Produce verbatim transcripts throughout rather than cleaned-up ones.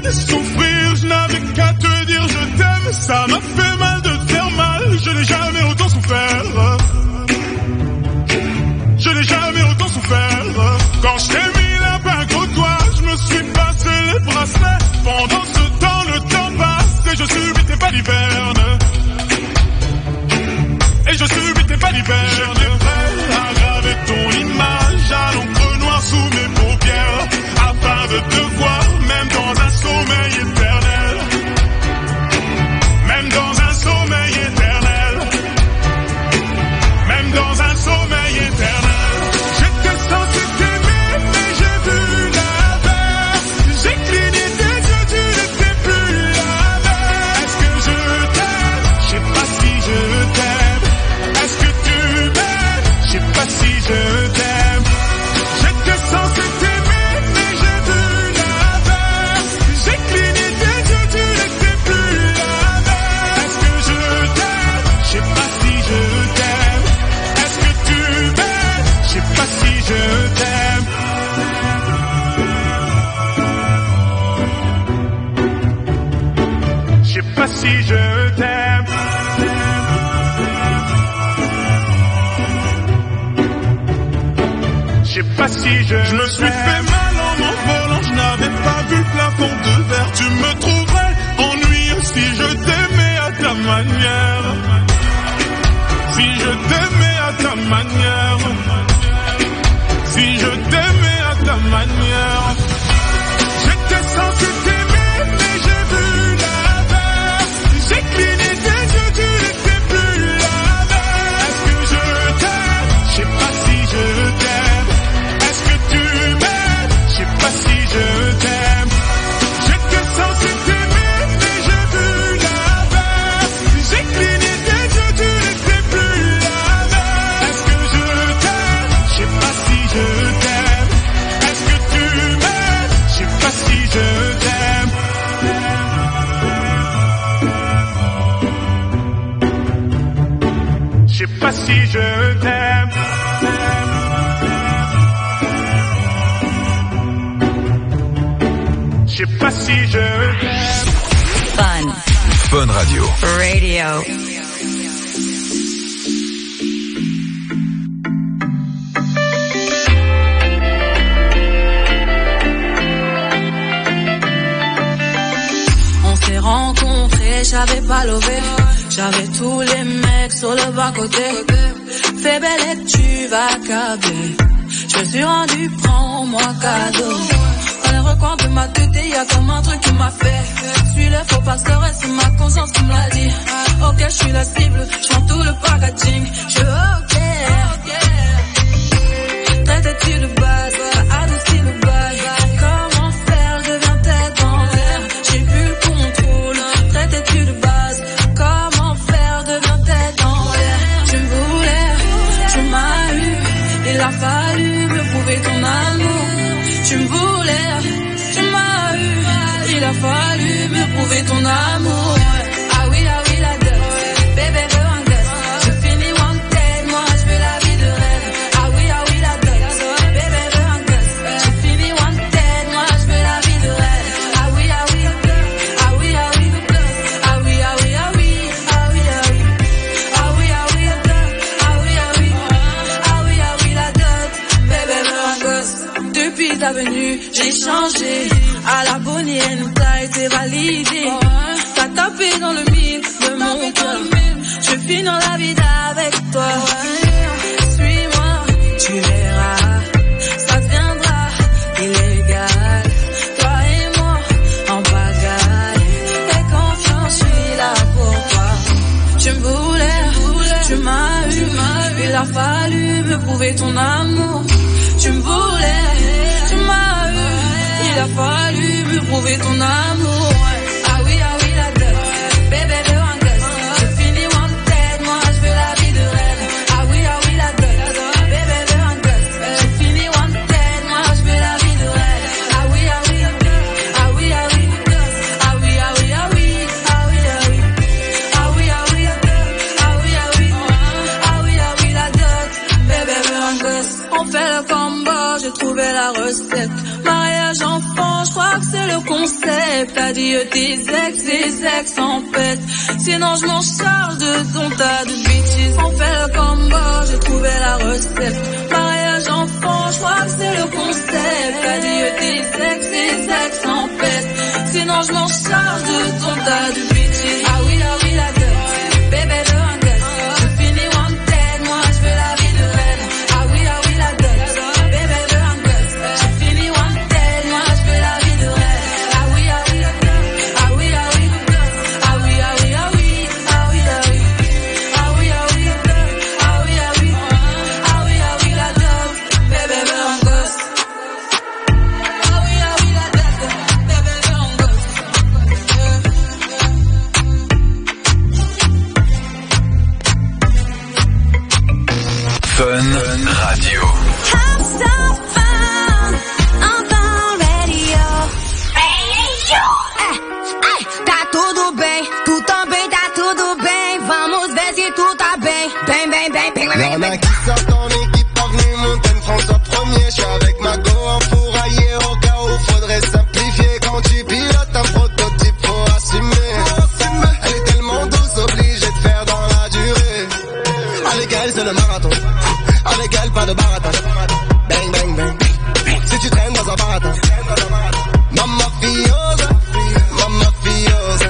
fait souffrir, je n'avais qu'à te dire je t'aime. Ça m'a fait mal de te faire mal, je n'ai jamais autant souffert. Je n'ai jamais autant souffert. Quand je t'ai mis la bague au doigt, je me suis passé les bracelets. Pendant ce temps, le temps passe et je subis tes balivernes. Et je subis tes balivernes. J'étais prêt à graver ton image à l'encre noire sous mes paupières, afin de te voir, même dans un sommeil éternel. Même dans un sommeil éternel. Même dans un sommeil éternel. J'étais censé t'aimer, mais j'ai vu l'inverse. J'ai cligné tes yeux, tu n'étais plus la même. Est-ce que je t'aime? Je sais pas si je t'aime. Est-ce que tu m'aimes? Je sais pas si je t'aime. J'étais censé t'aimer, mais j'ai vu l'inverse. J'ai cligné tes yeux, tu n'étais plus la même. Est-ce que je t'aime? Je sais pas si je t'aime. Est-ce que tu m'aimes? Je sais pas si je t'aime. Je sais pas si je t'aime. Je sais pas si je Je me suis fait mal en m'envolant, je n'avais pas vu le plafond de verre. Tu me trouverais ennuyeux si je t'aimais à ta manière. Si je t'aimais à ta manière. Si je t'aimais à ta manière. J'étais censé t'aimer, mais j'ai vu l'inverse. J'ai cligné tes yeux, tu n'étais plus la même. Est-ce que je t'aime? Je sais pas si je t'aime. Est-ce que tu m'aimes? Je sais pas si je t'aime. J'étais censé t'aimer, mais j'ai vu l'inverse. J'ai cligné tes yeux, tu n'étais plus la même. Est-ce que je t'aime? Je sais pas si je t'aime. Est-ce que tu m'aimes? Je sais pas si je t'aime. Je sais pas si je t'aime. Je sais pas si je t'aime. Fun. Fun Radio. Radio. On s'est rencontrés, j'avais pas levé. J'avais tous les mecs sur le bas-côté. Fais belle et tu vas câbler. Je me suis rendu, prends-moi cadeau. Dans les recoins de ma tête, y'a comme un truc qui m'a fait. Suis le faux pasteur et c'est ma conscience qui me l'a dit. Ok, je suis la cible, je prends tout le packaging. Je ok. Traite-tu de base, adoucis le bail. Comment faire, je deviens tête en l'air. J'ai plus le contrôle. Traite-tu de base, comment faire, je deviens tête en l'air. Tu me voulais, tu m'as eu. Il a fallu me prouver ton amour. Tu me voulais, tu m'as eu. Il a fallu me prouver ton amour. Ah oui, ah oui, la dot. Bébé veut un gosse. Je finis wanted, moi je veux la vie de rêve. Ah oui, ah oui, la dot. Bébé veut un gosse. Je finis wanted, moi je veux la vie de rêve. Ah oui, ah oui, ah oui, ah oui, ah oui, ah oui, ah oui, ah oui, ah oui. Ah oui, ah oui, ah oui, ah oui. Ah oui, ah oui, la dot. Bébé veut un gosse. Depuis ta venue, j'ai changé. À la bonne t'as été validé. T'as tapé dans le mille de mon cœur. Je vis dans la vie avec toi. Suis-moi, tu verras. Ça deviendra illégal. Toi et moi, en pagaille. Et confiance, je suis là pour toi. Tu me voulais, tu m'as eu. Il a fallu me prouver ton amour. Tu me voulais, tu m'as eu. Il a fallu me prouver ton amour. Ah oui, ah oui, la dot. Bébé veut un gosse. Je finis wanted, moi je veux la vie de rêve. Ah oui, ah oui, la dot. Bébé veut un gosse. Je finis wanted, moi je veux la vie de rêve. Ah oui, ah oui, ah oui, ah oui. Ah oui, ah oui, ah oui. Ah oui, ah oui. Ah oui, ah oui. Ah oui, ah oui. Ah oui, ah oui, la dot. Bébé veut un gosse. On fait le combo, j'ai trouvé la recette. Mariage enfant, je crois que c'est le concept. Adieu tes ex, tes ex en pète. Sinon je m'en charge de ton tas de bitches. On fait le combo, j'ai trouvé la recette. Mariage enfant, je crois que c'est le concept. Adieu tes ex, tes ex en pète. Sinon je m'en charge de ton tas de bitches. Ah oui, ah oui, la dot, bébé de un dot. Je finis wanted, moi je veux la vie de reine. Ah oui, ah oui, la dot, bébé de un dot. Je finis wanted, moi je veux la vie de reine. Ah oui, ah oui, la dot. Ah oui, ah oui, la dot. Ah oui, ah oui, ah oui. Ah oui, ah oui. Ah oui, ah oui, la dot. Ah oui, ah oui. Ah oui, ah oui, la dot. Bébé de un gosse. Ah oui, ah oui, la dot. Bébé de un gosse. Fun Radio. Have some fun on Fun Radio. Radio. É, é, tá tudo bem, tu também tá tudo bem. Vamos ver se tu tá bem. Bem, bem, bem, bem, bem, Y'en bem. a qui sortent en équipe, avenue Montaigne, François premier. Je suis avec ma go enfouraillé au cas où faudrait simplifier. Quand tu pilotes un prototype, faut assumer. Elle est tellement douce, obligée de faire dans la durée. Avec elle, c'est le marathon. Avec elle, pas de baratin. Bang, bang, bang. Si tu traînes dans un baratin. Mamma fiosa, mamma fiosa.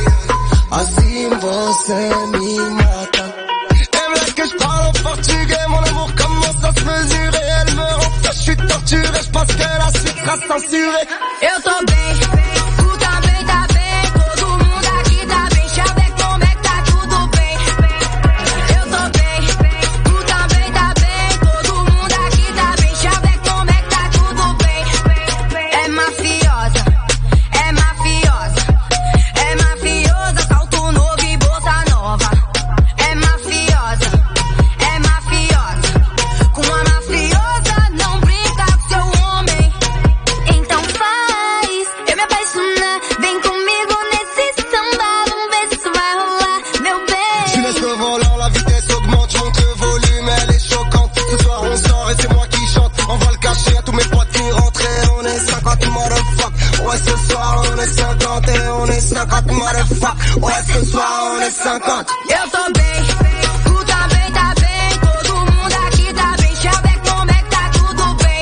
Assim você me mata. Elle me laisse que je parle en portugais. Mon amour commence à se mesurer. Elle me rend ça, je suis torturé. Je pense que la suite sera censurée. Eu tô bem, tu também tá bem. Todo mundo aqui tá bem. Chave como é que tá tudo bem. Eu tô bem, tu também tá bem. Todo mundo aqui tá bem. Chave como é que tá tudo bem. É mafiosa, é mafiosa, é mafiosa. Salto novo e bolsa nova. É mafiosa, é mafiosa. Com a mafiosa não brinca com seu homem. Então faz eu me apaixonar. Vem comigo nesse samba. Vamos ver se vai rolar, meu Je laisse bem. le volant, la vitesse augmente, je monte le volume, elle est choquante. Ce soir on sort et c'est moi qui chante. On va le cacher à tous mes potes qui rentrent et on est cinquante motherfuck. Ouais, ce soir on est cinquante et on est cinquante motherfuck. Ouais, ce soir on est cinquante. Eu tô bem, tu também tá bem. Todo mundo aqui tá bem. Chave como é que tá tudo bem.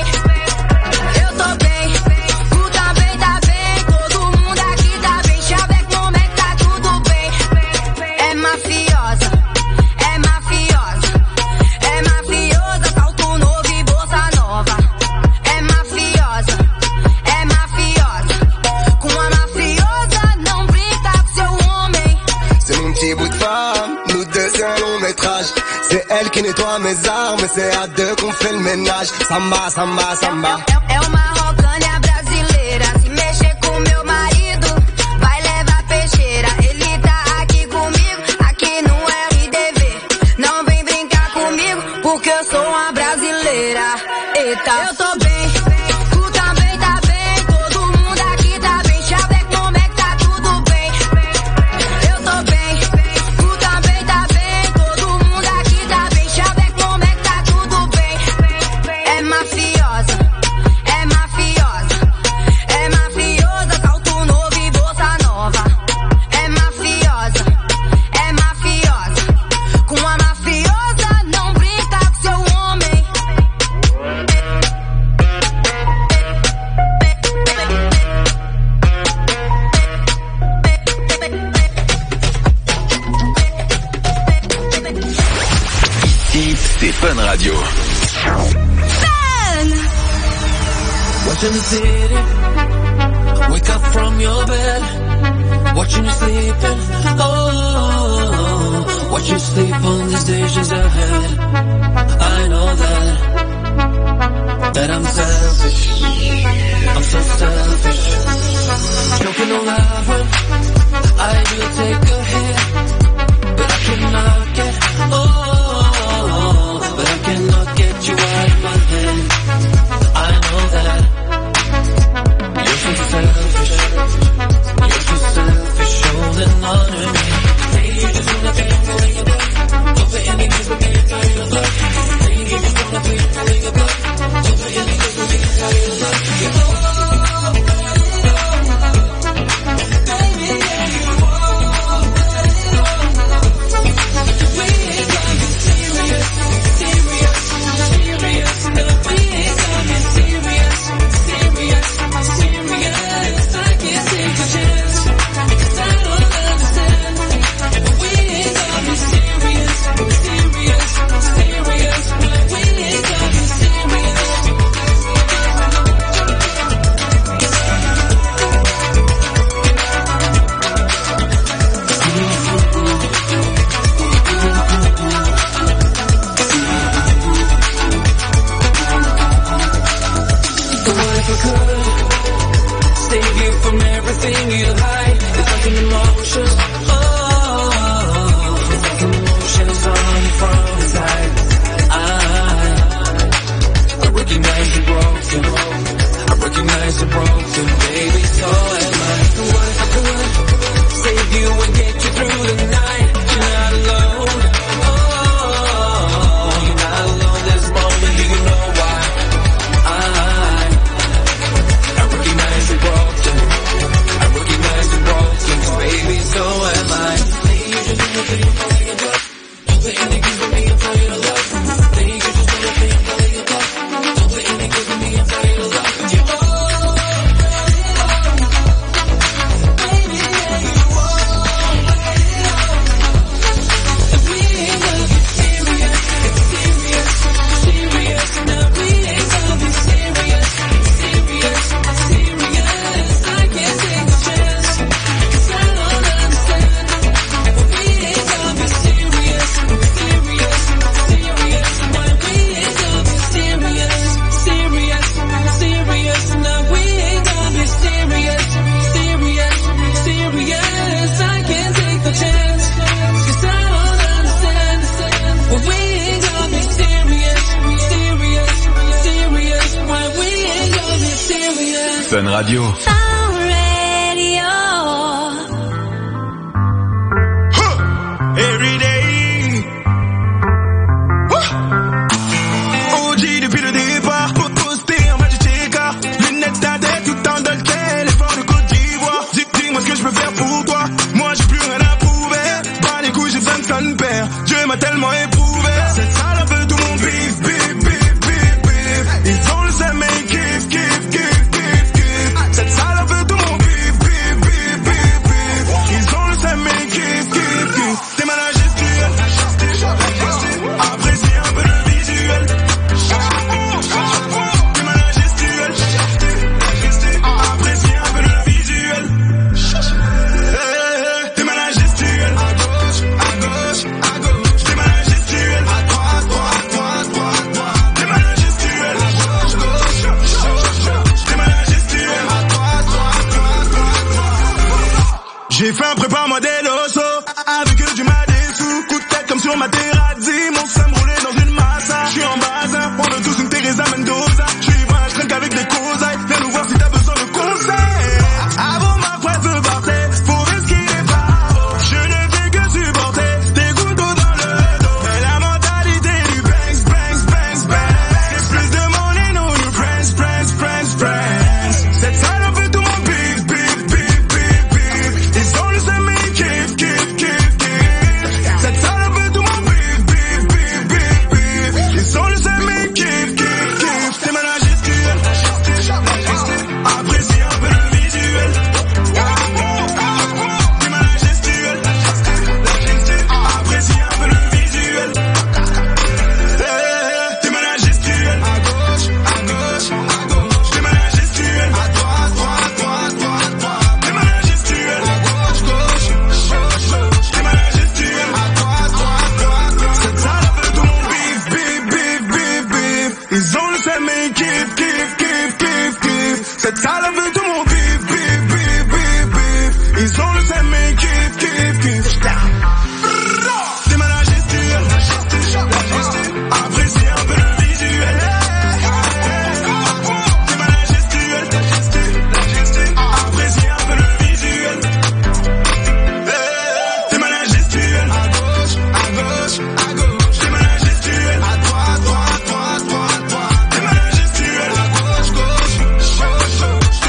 Eu tô bem, tu também tá bem. Todo mundo aqui tá bem. Chave como é que tá tudo bem. É mafiosa, é mafiosa, é mafiosa. Salto novo e bolsa nova. É mafiosa, é mafiosa. Com a mafiosa não brinca com seu homem. C'est mon petit bout de femme, nous deux c'est un long métrage. C'est elle qui nettoie mes armes et c'est à deux qu'on fait le ménage. Samba, samba, samba. É, é uma rocânia brasileira. Se mexer com meu marido, vai levar peixeira. Ele tá aqui comigo, aqui no R D V. Não vem brincar comigo, porque eu sou uma brasileira. Eita, eu tô bem, tu também tá bem. Todo mundo aqui tá bem. Chave como é que tá tudo bem. Eu tô bem, tu também tá bem. Todo mundo aqui tá bem. Chave como é que tá tudo bem. É mafiosa, é mafiosa, é mafiosa. Salto novo e bolsa nova. É mafiosa, é mafiosa. Com a mafiosa não brinca com seu homem. Ici, c'est Fun Radio. Watching the city, wake up from your bed, watching you sleeping, oh, watch you sleep on these days ahead. I know that, that I'm selfish, I'm so selfish, choking on love when I do take a hit, but I cannot get, oh, but I cannot get you out of my hand. I know that. You're so selfish, you're so selfish, holding on to me. Say you just wanna be a your blood. Don't put any kids with me and carry your blood. Say you just wanna be a your blood. Don't put any kids with me and carry your blood. if I could save you from everything you hide. It's like an emotion, oh, it's like emotions on from inside. I, I recognize you're broken, I recognize you're broken, baby, so am I. What if I could save you and get you through the night? You're not alone, oh, you're not alone this moment, do you know why? I, I recognize you're broken, I recognize you're broken, baby, so am I. Think you should do nothing, I'm falling in love. Don't put any games with me, I'm falling in love. Think you should do nothing, I'm falling in love. Don't put any games with me, I'm falling in love with you. Fun Radio. Fun Radio. Huh. Every day. Huh. O G depuis le départ, posté en bas du checker. Lunettes tintées tout en dolce, l'effort de Côte d'Ivoire. Dis- Dis-moi ce que je peux faire pour toi. Moi j'ai plus rien à prouver. Pas les couilles, j'ai besoin de son père. Dieu m'a tellement éprouvé. Cette salle un peu tout mon bif, bif, bif, bif, bif. Ils ont le seum et ils kiffent, kiffent, kiffent, kiffent, kiffent. Cette salle un peu tout mon bif, bif, bif, bif, bif. Ils ont le seum et ils kiffent, kiffent, kiffent. T'es malade gestuelle. Apprécie un peu le visuel. T'es malade gestuelle. Apprécie un peu le visuel. T'es malade gestuelle. À gauche, à gauche, à gauche. T'es malade gestuelle. À droite, droite, droite, droite, droite. T'es malade gestuelle. À gauche, gauche. T'es malade gestuelle. À droite, droite, droite, droite, droite. J'ai fait un prépa modèle osso. Avec eux du madessou. Coup de tête comme sur ma terrazzi. Mon seum roulé dans une massa. J'suis en basin. On veut tous une Teresa Mendoza. J'suis vrai, j'trinque avec des cosailles. Viens nous voir si t'as besoin de conseils. Avant ma presse de partir. Faut risquer les barreaux. Je ne fais que supporter. Des couteaux dans le dos. Et la mentalité du bangs, bangs, bangs, bangs. C'est plus de money, no new friends, friends, friends, friends. Cette salle un peu tout mon bif, bif, bif, bif, bif. Ils ont le seum et ils kiffent, kiffent, kiffent, kiffent. Cette salle un peu tout mon bif, bif, bif, bif, bif. Ils ont le seum et ils kiffent, kiffent, kiffent. T'es malade gestuelle. Apprécie un peu le visuel. T'es malade gestuelle. Apprécie un peu le visuel. T'es malade gestuelle. À gauche, à gauche, à gauche. T'es malade gestuelle. À droite, droite, droite, droite, droite. T'es malade gestuelle. À gauche, gauche, gauche, gauche. T'es malade gestuelle. À droite, droite, droite, droite. Cette salle veut tout mon bif, bif, bif, bif, bif. Ils ont le seum et ils kiffent, kiffent, kiffent, kiffent, kiffent. Cette salle veut tout mon bif, bif, bif, bif, bif. Ils ont le seum et ils kiffent, kiffent, kiffent. T'es malade gestuelle. Apprécie un peu le visuel. T'es malade gestuelle. Apprécie un peu le visuel. T'es malade gestuelle. À gauche, à gauche, à gauche. T'es malade gestuelle. À droite, droite, droite, droite, droite. T'es malade gestuelle. À gauche, gauche, gauche, gauche.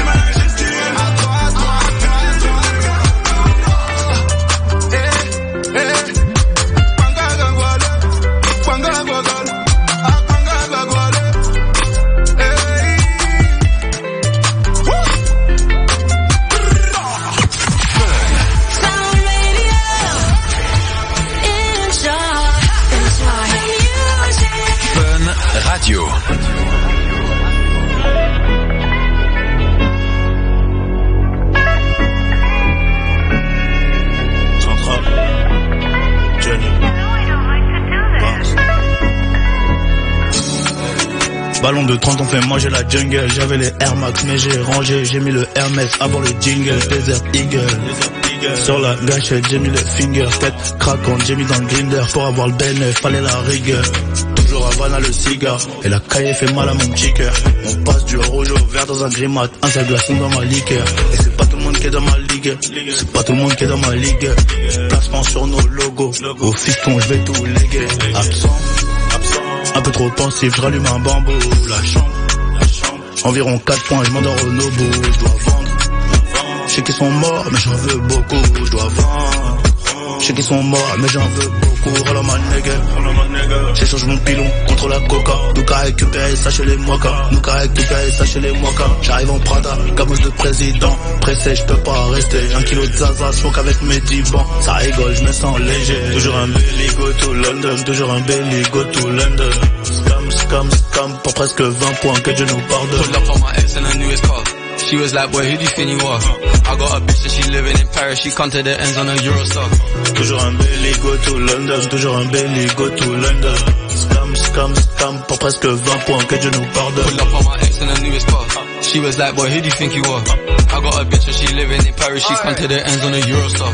Ballon de trente, on fait manger la jungle. J'avais les Air Max, mais j'ai rangé. J'ai mis le Hermès avant le jingle. Desert Eagle. Sur la gâchette, j'ai mis le finger. Tête craquante, j'ai mis dans le grinder. Pour avoir le bénéf, fallait la rigueur. Toujours Havana le cigare. Et la caille fait mal à mon petit cœur. On passe du rouge au vert dans un grimat. Un seul glaçon dans ma liqueur. Et c'est pas tout le monde qui est dans ma ligue. C'est pas tout le monde qui est dans ma ligue. Placement sur nos logos. Au fiston, je vais tout léguer. Absent. Un peu trop pensif, je rallume un bambou. La chambre, environ quatre points, je m'endors au Nobu. Je dois vendre, je sais qu'ils sont morts, mais j'en veux beaucoup. Je dois vendre, je sais qu'ils sont morts, mais j'en veux beaucoup. Roll on my nigga, j'échange mon pilon contre la coca. Nous qu'à récupérer ça chez les mokas. Nous qu'à récupérer ça chez les mokas. J'arrive en Prada, gamos de président. Pressé, je peux pas rester. Un kilo de zaza, smoke avec mes divans. Ça rigole, je me sens léger. Toujours un belly, go to London. Toujours un belly, go to London. Scam, scam, scam. Pour presque vingt points, que Dieu nous pardonne. Pulled up on my ex in her newest car. She was like, boy, who do you think you are? I got a bitch that she living in Paris. She come to the ends on a Eurostar. Toujours un belly, go to London. Toujours un belly, go to London. Scam, scam, scam. Pour presque vingt points, que Dieu nous pardonne. Pulled up on my ex in her newest car. She was like, boy, who do you think you are? I got a bitch that she living in Paris. She come to the ends on a Eurostar.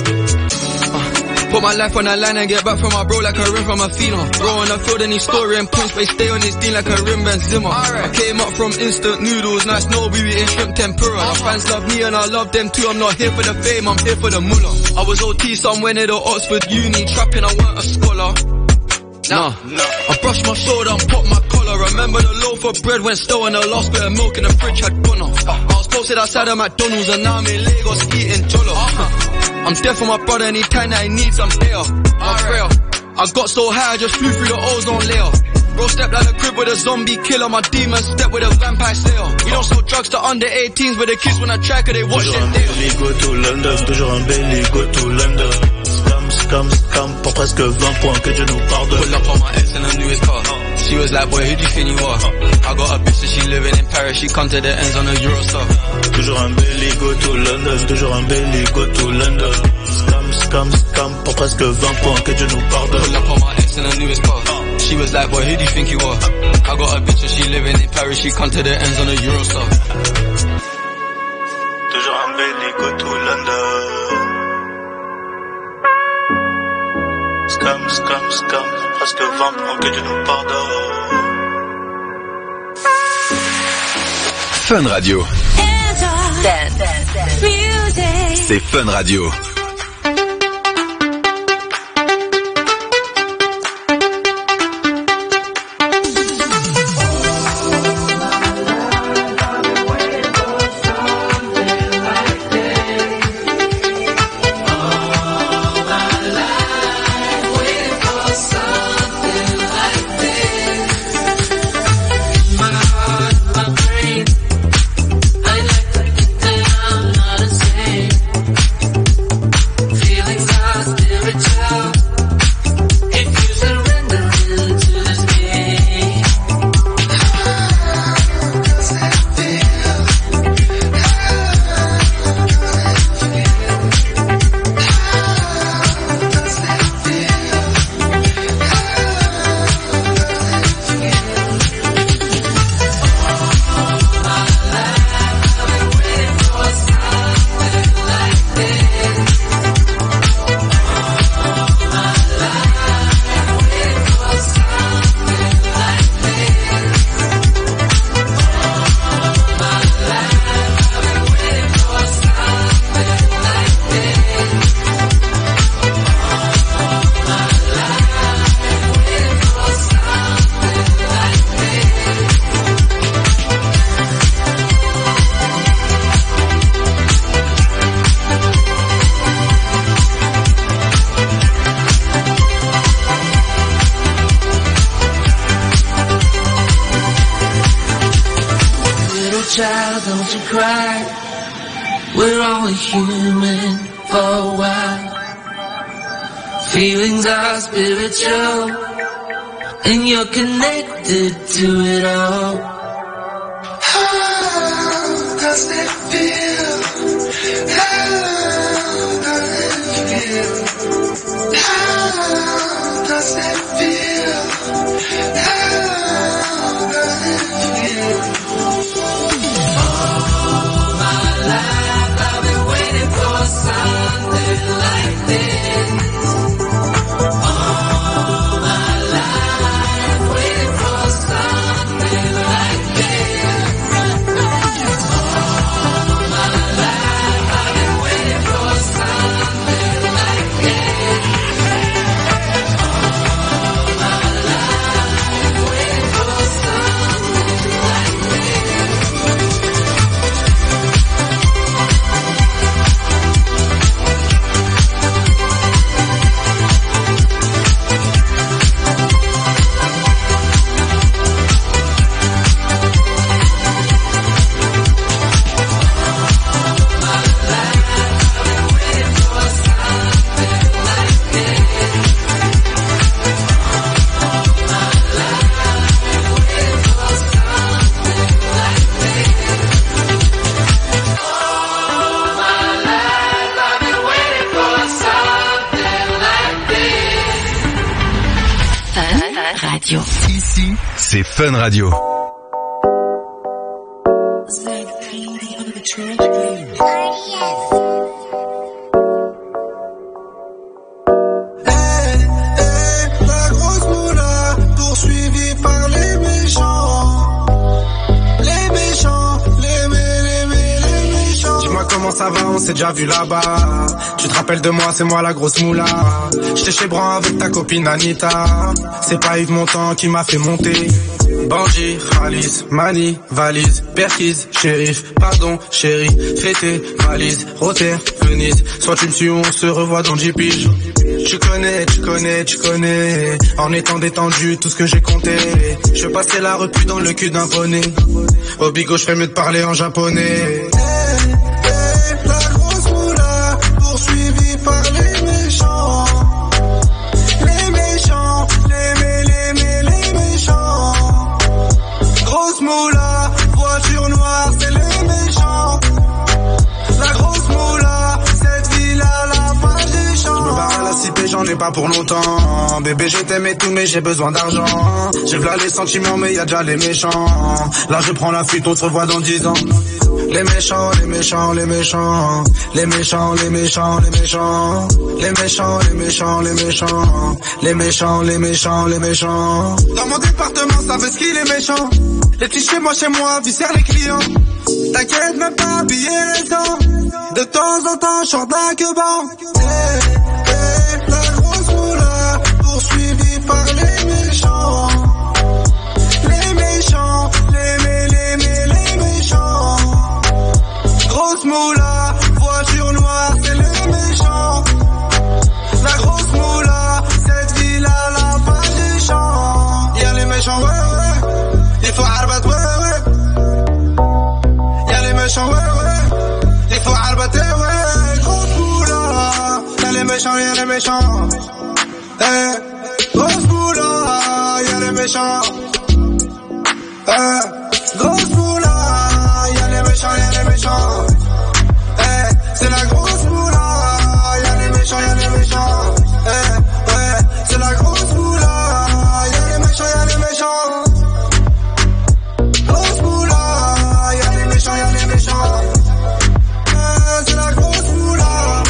Put my life on the line and get back from my bro like a rim from a phenom. Bro on the field and he's scoring points, but he stay on his team like a rim Ben Zimmer. I came up from instant noodles, nice no we eating shrimp tempura. My fans love me and I love them too. I'm not here for the fame, I'm here for the moolah. I was O T somewhere near the Oxford Uni, trapping, I weren't a scholar. Nah, nah, I brushed my shoulder and popped my collar. Remember the loaf of bread went stale and the last bit of milk in the fridge had gone off. I was posted outside of McDonald's and now I'm in Lagos eating jollof. I'm there for my brother anytime that he needs, I'm there. I'm frail. I got so high I just flew through the ozone layer. Bro stepped out the crib with a zombie killer, my demon step with a vampire slayer. We don't sell drugs to under eighteens, but the kids when I try cause they watch it. Toujours un belly, go to London. Toujours un belly, go to London. Scam, scam, scam. Pour presque vingt points, que Dieu nous pardonne. Pull up on my ex in her newest car. She was like, boy, who do you think you are? I got a bitch that she living in Paris. She come to the ends on a Eurostar. Toujours un belly, go to London. Toujours un belly, go to London. Scam, scam, scam. Pour presque vingt points, que Dieu nous pardonne. Pull up on my ex in her newest car. She was like, boy, who do you think you are? I got a bitch that she living in Paris. She come to the ends on a Eurostar. Toujours un belly, go to London. Scam, scam, scam. Presque vingt points, que Dieu nous pardonne. Fun Radio. C'est Fun Radio. child, don't you cry. We're only human for a while. Feelings are spiritual, and you're connected to it all. How does it feel? How does it feel? How does it feel? How Ici, c'est Fun Radio. Ça va, on s'est déjà vu là-bas. Tu te rappelles de moi, c'est moi la grosse moula. J'étais chez Bran avec ta copine Anita. C'est pas Yves Montand qui m'a fait monter. Bandit, Khalis, Mani, valise, Perquise, shérif, pardon, chérie, fêté, valise, Rotter, Venise. Soit tu me suis, on se revoit dans dix piges. Tu connais, tu connais, tu connais. En étant détendu, tout ce que j'ai compté. Je vais passer la repu dans le cul d'un poney. Au bigot, je ferais mieux de parler en japonais. Par les méchants, les méchants, les mé, les mé, les méchants. Grosse moula, voiture noire, c'est les méchants. La grosse moula, cette ville à la fin des champs. Je me barre à la cité, j'en ai pas pour longtemps. Bébé, je t'aime et tout, mais j'ai besoin d'argent. J'ai v'là les sentiments, mais y'a déjà les méchants. Là, je prends la fuite, on se revoit dans dix ans. Les méchants, les méchants, les méchants. Les méchants, les méchants, les méchants. Les méchants, les méchants, les méchants. Les méchants, les méchants, les méchants. Dans mon département, ça veut ce qu'il est méchant. Les petits chez moi, chez moi, viscère les clients. T'inquiète, même pas habiller les dents. De temps en temps, j'sors d'un queban. Hey, hey, la grosse moula, poursuivie par les méchants. Les méchants, les mé, les mé, les méchants. Grosse moula, voiture noire, c'est les méchants. La grosse moula, cette ville à la fin des champs. Y'a les méchants, ouais, ouais. Il faut arbat, ouais, ouais. Y'a les méchants, ouais, ouais. Il faut arbater, ouais. Grosse moula, y'a les méchants, y'a les méchants. Hey, grosse moula, y'a les méchants. Hey, grosse moula, y'a les méchants, y'a les méchants. Hey, c'est la grosse moula, y'a les méchants, y'a les méchants. Hey, ouais, c'est la grosse moula, y'a les méchants, y'a les méchants. Grosse moula, y'a les méchants, y'a les méchants. Hey, c'est la grosse moula.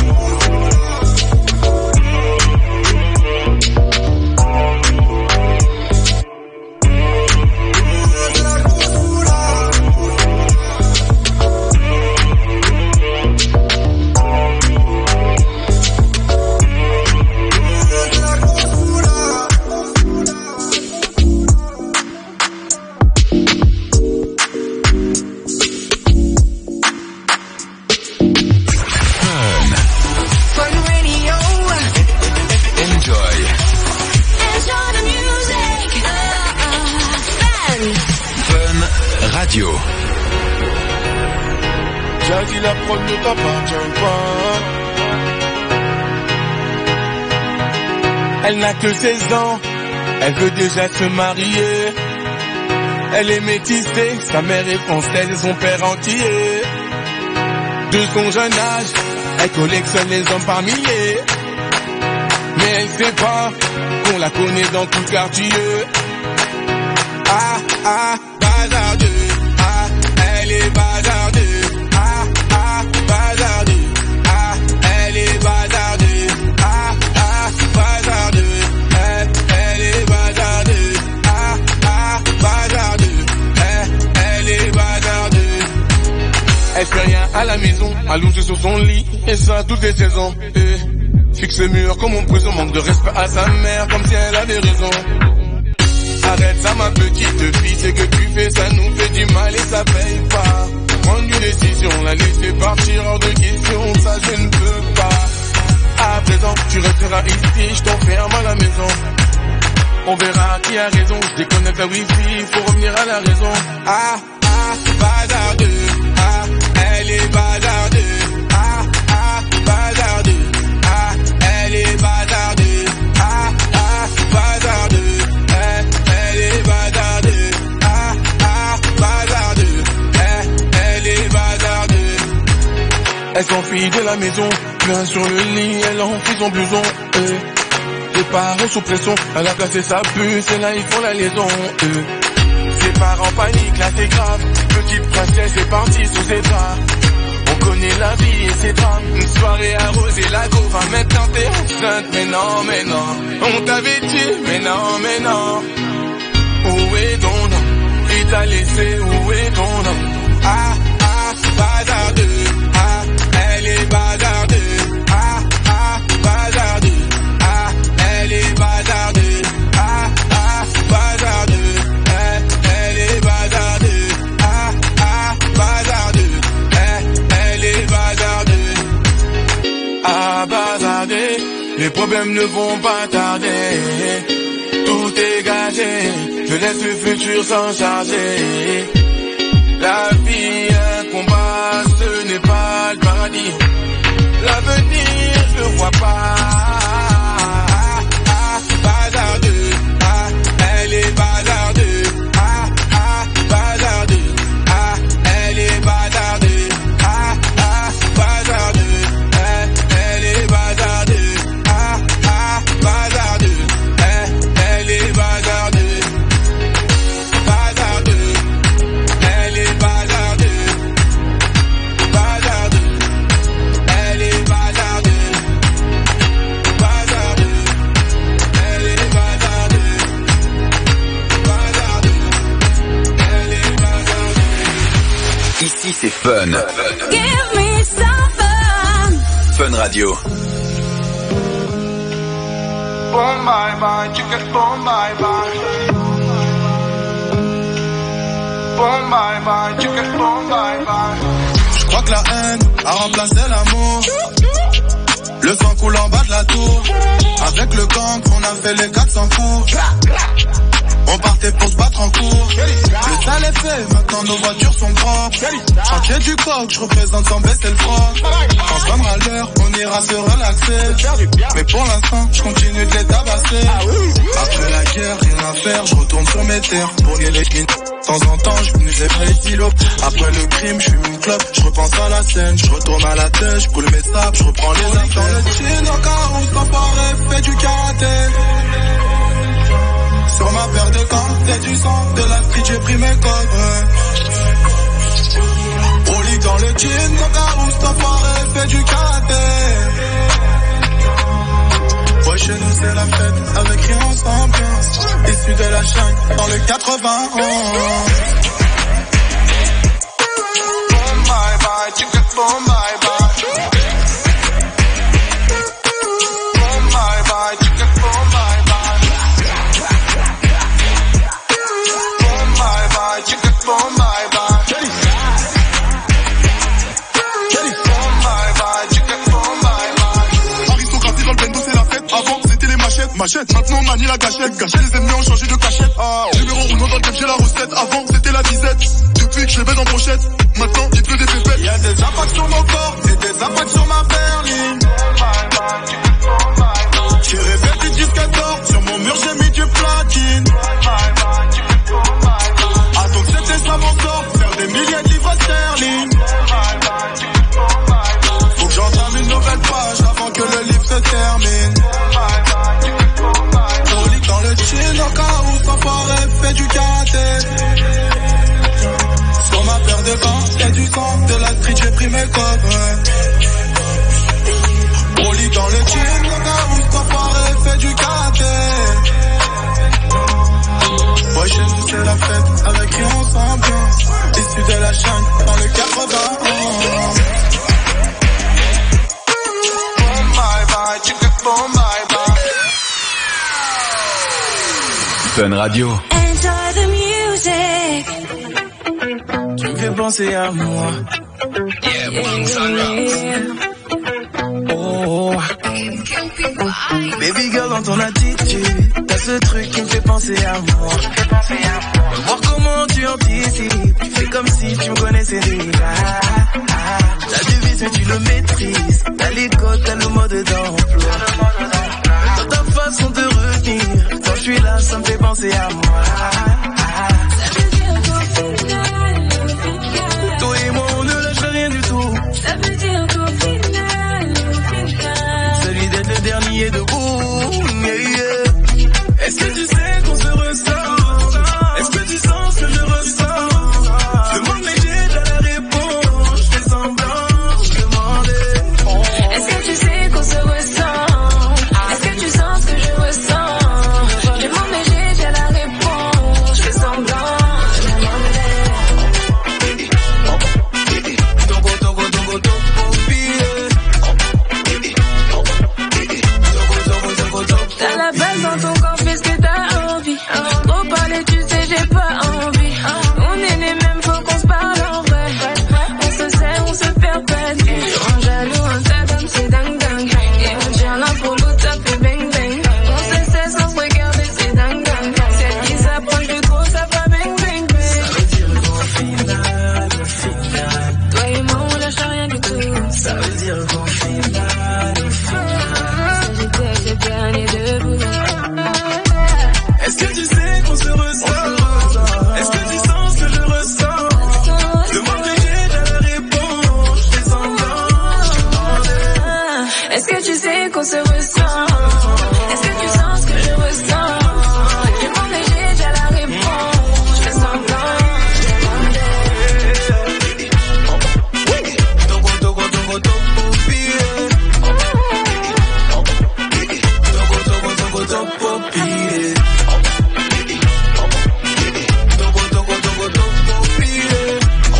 Radio. J'ai dit la prod ne t'appartient pas. Elle n'a que seize ans, elle veut déjà se marier. Elle est métissée, sa mère est française et son père entier. De son jeune âge, elle collectionne les hommes par milliers. Mais elle sait pas qu'on la connaît dans tout le quartier. Ah, ah, bazardeux. Ah, elle est bazardeux. Ah, ah, bazardeux. Ah, elle est bazardeux. Ah, ah, bazardeux. Elle, elle est bazardeux. Ah, ah, bazardeux. Elle, elle est bazardeux. Elle fait rien à la maison, allongée sur son lit, et ça toutes les saisons. Eh, fixe le mur comme en prison, manque de respect à sa mère, comme si elle avait raison. Arrête ça ma petite fille, c'est que tu fais, ça nous fait du mal et ça paye pas. Prendre une décision, la laisser partir hors de question, ça je ne peux pas. À présent, tu resteras ici, je t'enferme à la maison. On verra qui a raison, je déconnecte la wifi, faut revenir à la raison. Ah, ah, bazardeux. Ah, elle est bazardeux. Ah, ah, bazardeux. Ah, elle est bazardeux. Ah, ah, bazardeux. Elle, elle est bazardeux. Ah, ah, bazardeux. Elle, elle est bazardeux. Elle s'enfuit de la maison, plein sur le lit, elle enfuit son blouson. Eh. Les parents sous pression, elle a placé sa puce, et là ils font la liaison. Eh. Ses parents paniquent, là c'est grave. Petite princesse est partie sous ses draps. On connaît la vie et ses drames. Une soirée arrosée, la go va maintenant t'es enceinte. Mais non, mais non, on t'avait dit, mais non, mais non. Où est ton nom? Il t'a laissé, où est ton nom? Ah, ah, bazardeux. Ah, elle est bazardeux. Ah, ah, bazardeux. Ah, elle est bazardeux. Ah, ah, bazardeux. À bazarder, les problèmes ne vont pas tarder. Tout est gagé, je laisse le futur s'en charger. La vie, un combat, ce n'est pas le paradis. L'avenir, je le vois pas. Ah, ah, bazardeux. Ah, elle est bazardeux. Ah, ah, bazardeux. Ah, elle est bazardeux. Ah, ah, bazardeux. Ici c'est Fun. Give me some fun. Fun Radio. Bon bye bye, tu quittes bon bye bye. Bon bye bye, tu quittes bon bye bye. Je crois que la haine a remplacé l'amour. Le sang coule en bas de la tour. Avec le gang, on a fait les quatre cents coups. On partait pour se battre en cours. Le sale est fait, maintenant nos voitures sont propres. Chantier du coq, je représente sans baisser le froc. Quand ça viendra l'heure, on ira se relaxer. Mais pour l'instant, je continue de les tabasser. Après la guerre, rien à faire, je retourne sur mes terres. Pour les mines, de temps en temps, je nous ai fait les silos. Après le crime, je fume une clope, je repense à la scène. Je retourne à la tête, je coule mes sables, je reprends les affaires. Dans le jean, en carrosse, l'enfoiré fait du karaté. Sur ma paire de gants, c'est du sang, de la street, j'ai pris mes codes, ouais. Au lit dans le jean, mon carousse, l'enfoiré fait du karaté. Ouais, chez nous c'est la fête, avec rien sans ambiance. Issu de la chaîne, dans le quatre-vingt-onze. Bon bye bye, tu quittes bon bye bye. Bon bye bye, tu quittes bon bye bye. Tu quittes bon bye bye. Bon bye bye, tu quittes bon bye bye. Aristocratie dans le bendo c'est la fête. Avant c'était les machettes, machettes. Maintenant on manie la gâchette. Gâchette, les ennemis ont changé de cachette. Ah, numéro uno dans le game j'ai la recette. Avant c'était la disette. Depuis que je les baise en pochette. Maintenant il pleut des pépettes. Y'a des impacts sur mon corps et des impacts sur ma berline. Bye bye, tu quittes bon bye bye. J'ai rêvé du disque d'or. Sur mon mur j'ai mis du platine. Bye bye, tu quittes bon bye bye. Donc c'était ça mon sort, faire des milliers de livres sterling. Faut que j'entame une nouvelle page avant que le livre se termine. Au lit dans le chill, au cas où sans forêt fait fait du karaté. Sur ma paire de gants, y'a du sang, de la street, j'ai pris mes codes, ouais. Broly dans le jean, le gars où ce enfoiré fait du karaté. Ouais, chez nous c'est la fête, avec qui on s'ambiance. Issu de la chaîne, dans le quatre-vingts. Bon bye bye, tu fais bon bye bye. Fun Radio. Enjoy the music. Tu me fais penser à moi. Yeah, yeah. Oh. Baby girl, dans ton attitude, t'as ce truc qui me fait penser à moi. Voir comment tu anticipes, tu fais comme si tu me connaissais déjà. La devise mais tu le maîtrises, t'as les codes, t'as le mode d'emploi. Dans ta façon de retenir, quand je suis là, ça me fait penser à moi. Toi et moi, on ne lâche rien du tout. Ça veut dire qu'au final, au final, celui d'être le dernier debout. Yeah, yeah. Est-ce que tu sais qu'on se ressent? Est-ce que tu sens ce que je ressens? Je demande mais j'ai déjà la réponse. Je fais semblant, je demandais. est-ce que tu sais qu'on se ressent? Est-ce que tu sens ce que je ressens? Je demande mais j'ai déjà la réponse. Je fais semblant. T'as la balle dans ton corps, fais ce que t'as envie. Trop parler, tu sais, j'ai pas envie. On est les mêmes, faut qu'on se parle en vrai. On se sert, on se perd pas de vue. En jaloux, un tadam, c'est dingue dingue. Et on tient l'un pour l'autre, ça fait bang bang. On se sait sans se regarder, c'est dingue dingue. Celle qui s'approche de trop, ça fait bang bang bang. Ça veut dire qu'au final, au final, toi et moi, on lâche rien du tout. ça veut dire qu'au final, au final, j'étais le dernier debout. est-ce que tu sais qu'on se ressent? Est-ce que tu sens ce que je ressens? Demande mais j'ai déjà la réponse. Je fais semblant, je demandais. Est-ce que tu sais qu'on se ressent? Est-ce que tu sens ce que je ressens? Je demande mais j'ai déjà la réponse. Je fais semblant. Togo, togo, togo, togo, pire. Togo, togo, togo, togo, pire. Togo, togo, togo, togo, pire.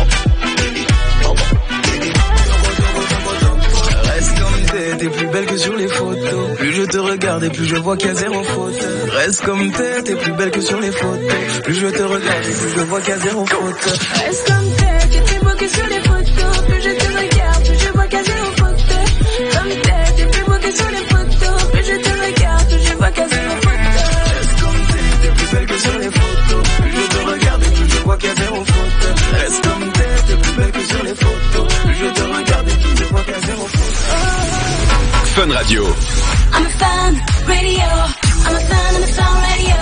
Reste comme t'es, t'es plus belle que sur les photos. Plus je te regarde et plus je vois qu'il y a zéro faute. Reste comme t'es, t'es plus belle que sur les photos. Plus je te regarde et plus je vois qu'il y a zéro faute. Reste comme t'es, t'es plus beau que sur les photos. Plus je te regarde, plus je vois qu'à zéro faute. Comme t'es, t'es plus beau que sur les photos. Plus je te regarde, plus je vois qu'à zéro faute. Reste comme t'es, t'es plus belle que sur les photos. Plus je te regarde et plus je vois qu'il y a zéro faute. Reste comme t'es, t'es plus belle que sur les photos. Plus je te regarde et plus je vois qu'il y a zéro faute. Fun Radio. I'm a fan radio. I'm a fan, I'm a fan radio.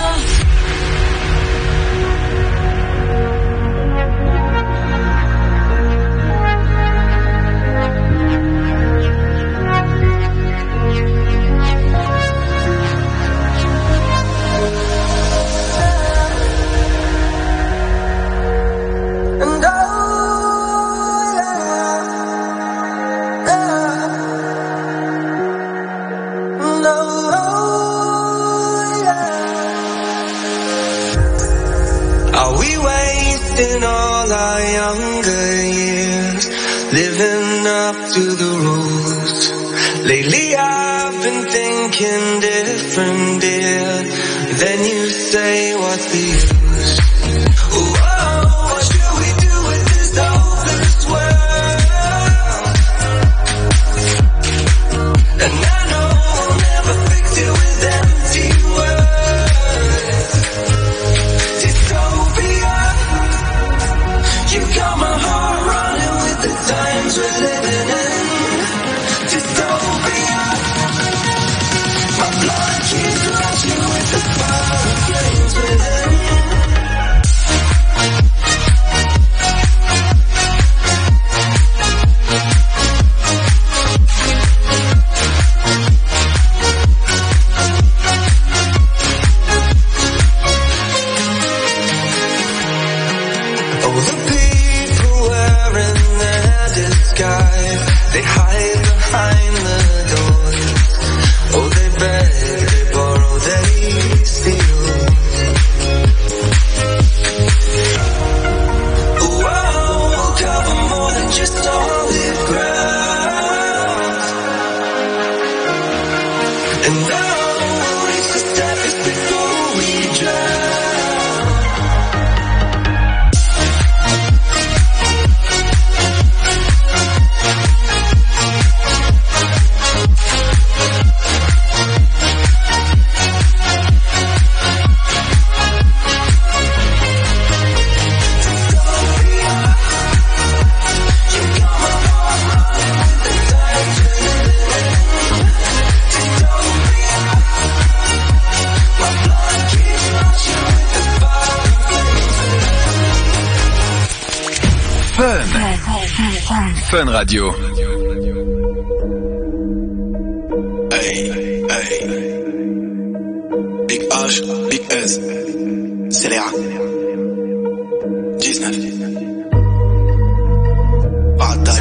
And oh, yeah, yeah. And oh, yeah. Are we wasting all our younger years, living up to the rules? Lately I've been thinking different, dear. Then you say what's the use? Ooh, oh, what should we do with this hopeless world? And I know we'll never fix it with empty words. Dystopia, you got my heart running with the times we're living in. Dystopia, my blood keeps rushing with the fire and flames within. Fun Radio. Hey, hey. Big H, Big S. Scélérat. dix-neuf. Paradise.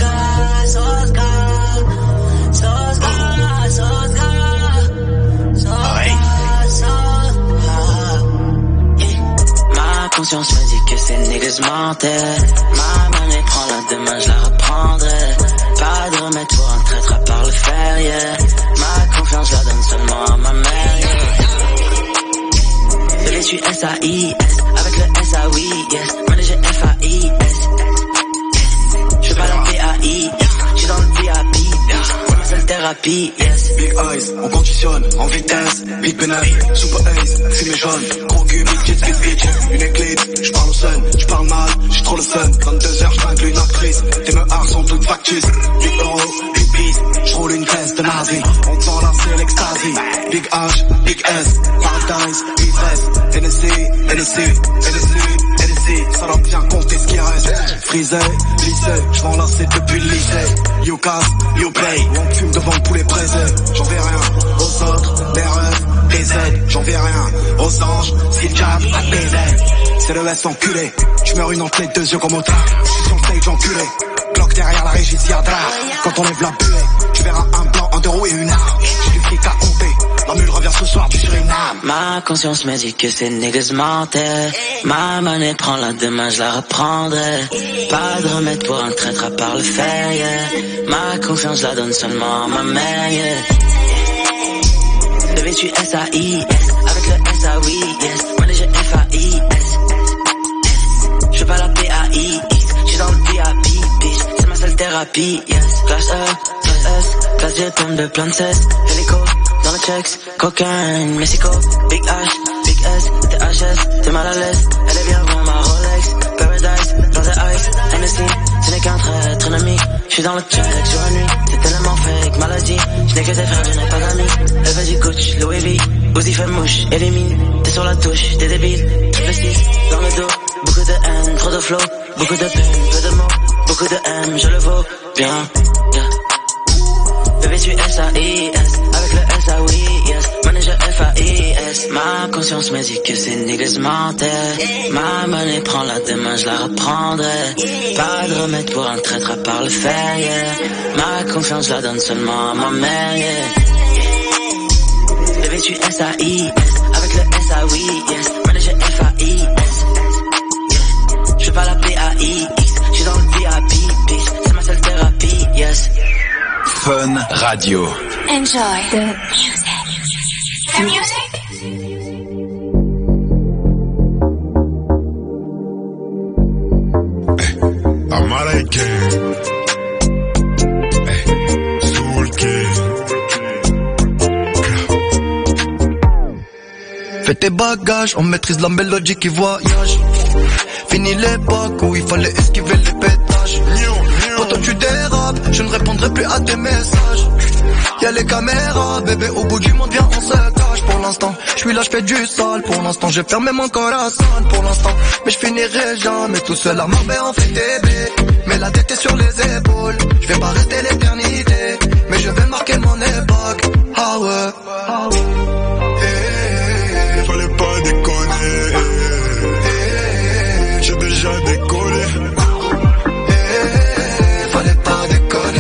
Ma conscience me dit que ces niggas mentaient. Ma monnaie prend la demain, je la reprendrai. Pas de remède pour un traître à part le fer, yeah. Ma confiance, je la donne seulement à ma mère, yeah. Bébé, je suis S A I S, avec le S A oui, yes. Manager F A I S. Je fais pas la P A I, je suis dans le V I P, c'est ma seule thérapie, yes. Big eyes, on conditionne, en vitesse. Big penal, super ace, fumée jaune. Gros cul, big jet, big bitch. Une éclipse, j'parle au sun, j'parle mal, j'ai trop le sun. vingt-deux heures, j'tringle une actrice. Tes meurs sont toutes factices. Big euro, big beast, j'roule une caisse de nazi. On sent là, c'est l'ecstasy. Big H, Big S, Paradise, ivresse. N S C, N S C, N S C, N S C. Ça doit bien compter ce qui reste. Frisé, lycée, j'vends lancer depuis le lycée. You cast, you play, on fume devant tous les présés. J'en vais rien aux autres, des rêves, des aides. J'en vais rien aux anges, si le jab a des aides. C'est le S enculé, j'meurs une entrée, deux yeux comme au tard. J'suis sur le stage enculé, bloc derrière la régie s'y a drap. Quand on lève la buée, tu verras un blanc, un deux roues et une arme. J'ai du fric à compter, la mule revient ce soir du Suriname. Ma conscience me dit que ces niggas mentaient. Ma monnaie prend la demain, je la reprendrai. Pas de remède pour un traître à part le fer, yeah. Ma confiance, je la donne seulement à ma mère, yeah. Bébé, je suis S A I S, avec le S A oui, yes. Manager F A I S. Je fais pas la P A I X, je suis dans le V I P, bitch. C'est ma seule thérapie, yes. Clash E, Clash S, Clash G, tombe de plein de cesse. Hélico, dans le checks, cocaine, Mexico. Big H, Big S, T H S, t'es mal à l'aise. Elle est bien avant ma Rolex. Paradise, dans the ice, N S C, ce n'est qu'un traître ennemi. J'suis dans le check sur la nuit, c'est tellement fake, maladie. J'n'ai que des frères, je n'ai pas d'amis. Elle veut du coach, Louis V, Uzi fait mouche, élimine. T'es sur la touche, t'es débile. Triple six, dans le dos, beaucoup de haine, trop de flow. Beaucoup de peine, peu de mots, beaucoup de haine, je le vaux bien, yeah. Bébé, je suis S A I S, avec le S A oui, yes. Manager F A I S. Ma conscience me dit que ces niggas mentaient. Ma monnaie prend la demain, je la reprendrai. Pas de remède pour un traître à part le fer, yeah. Ma confiance, je la donne seulement à ma mère, yeah. Bébé, je suis S A I S, avec le S A oui, yes. Manager F A I S. Je fais pas la P A I X, je suis dans le V I P, bitch. C'est ma seule thérapie, yes. Fun Radio. Enjoy the music. The music. Amara again. Soul King. Fais tes bagages, on maîtrise la mélodie qui voyage. Fini l'époque où il fallait esquiver les pétages. Pourtant tu dérapes, je ne répondrai plus à tes messages. Y'a les caméras, bébé, au bout du monde, viens, on se cache. Pour l'instant, je suis là, je fais du sale. Pour l'instant, j'ai fermé mon corazon. Pour l'instant, mais je finirai jamais tout seul à Marbella en fait bébé. Mais la tête est sur les épaules, je vais pas rester l'éternité. Mais je vais marquer mon époque. Ah ouais, ah ouais. Hey, hey, fallait pas déconner. Hey, hey, j'ai déjà décollé. Fallait pas déconner.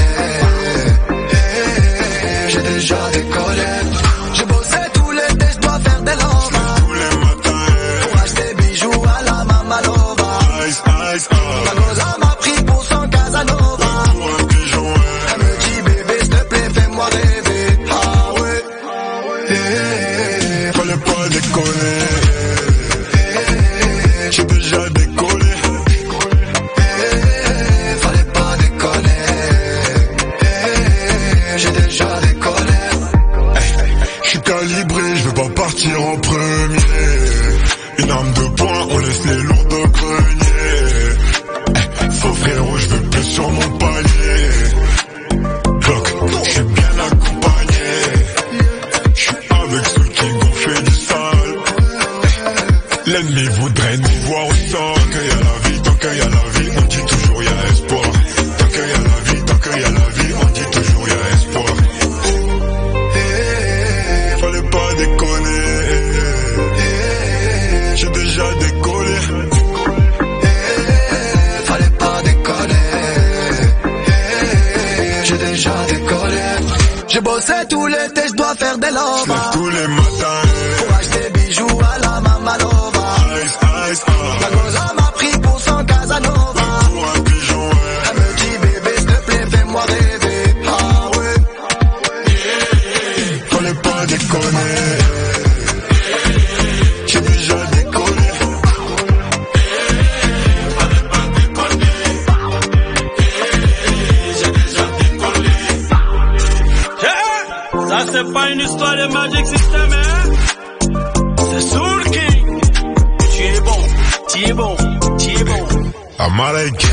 J'ai déjà décollé. J'ai bossé tout l'été, je dois faire des lendemains. Tous les matins. Pour acheter bijoux à la Mamalova. Ice, ice, ice. La goza m'a pris pour son Casanova. Pour un pigeon, ouais. Elle me dit bébé, s'il te plaît, fais-moi rêver. Ah ouais. Hey, hey, fallait pas déconner. Hey, j'ai déjà décollé. Hey, fallait pas déconner. Hey, j'ai déjà décollé. Je suis calibré, je veux pas partir en premier. Une arme de poing, on laisse les lourds de grenier. Faux frérot, je veux plus sur mon palier. Clock, je suis bien accompagné. Je suis avec ceux qui gonflent du sale. L'ennemi voudrait nous voir au sol. Tant qu'il y a la vie, tant qu'il y a la vie, on dit toujours y'a j'ai déjà décollé. J'ai bossé tout l'été, je dois faire des lovas. Tous les matins pour acheter bijoux à la Mamalova. Ice, ice, oh. La goza m'a pris pour son Casanova. Pour un pigeon, ouais. Elle me dit bébé s'il te plaît fais-moi rêver. Ah ouais, fallait pas déconner. J'ai déjà décollé. J'ai déjà décollé. Hey, ça c'est pas une histoire de Magic System, hein. C'est Soul King. Tu es bon, tu es bon, tu es bon. Amalek.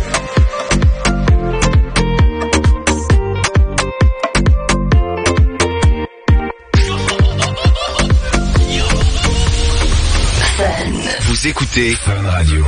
Vous écoutez Fun Radio.